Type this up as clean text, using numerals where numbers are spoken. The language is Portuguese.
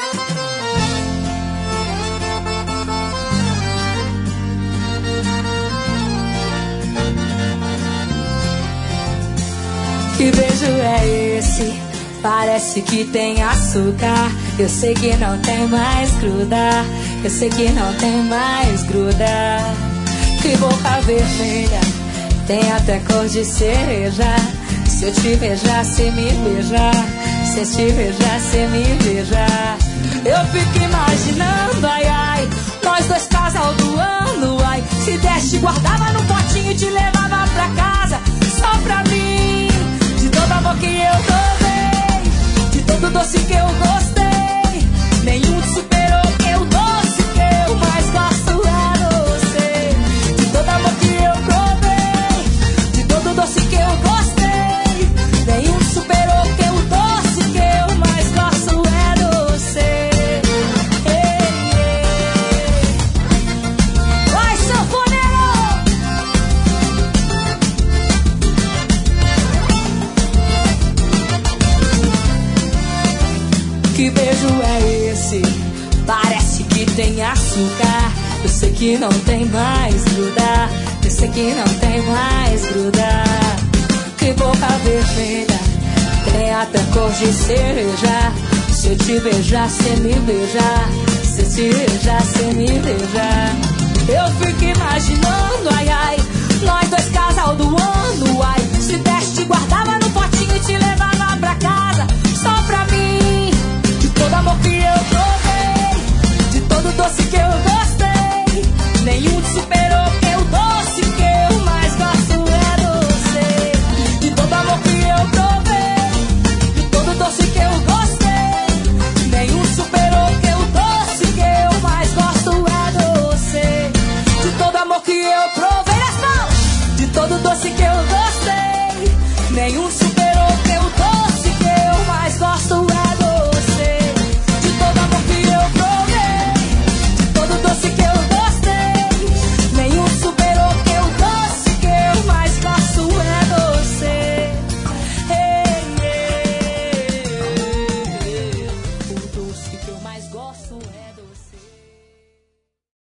Que beijo é esse? Parece que tem açúcar. Eu sei que não tem mais gruda. Eu sei que não tem mais gruda. Que boca vermelha, tem até cor de cereja. Se eu te beijar, cê me beija. Se eu te beijar, cê me beija. Eu fico imaginando, ai ai, nós dois casal do ano, ai. Se deste, guardava no potinho e te levava pra casa. Só pra mim, de todo amor que eu dei, de todo doce que eu gostei. Nenhum te superou, que o doce que eu mais gosto é você. De todo amor que eu provei, de todo doce que eu gostei. Nenhum te superou, que o doce que eu mais gosto é você. Ei, ei. Vai, sanfoneiro! Que beijo é esse? Parece que tem açúcar. Eu sei que não tem mais gruda. Eu sei que não tem mais gruda. Que boca vermelha, tem até cor de cereja. Se eu te beijar, cê me beija. Se eu te beijar, cê me beija. Eu fico imaginando, ai ai, nós dois casal do ano, ai. Se deste, guardava no potinho e te levava pra casa. Só pra mim,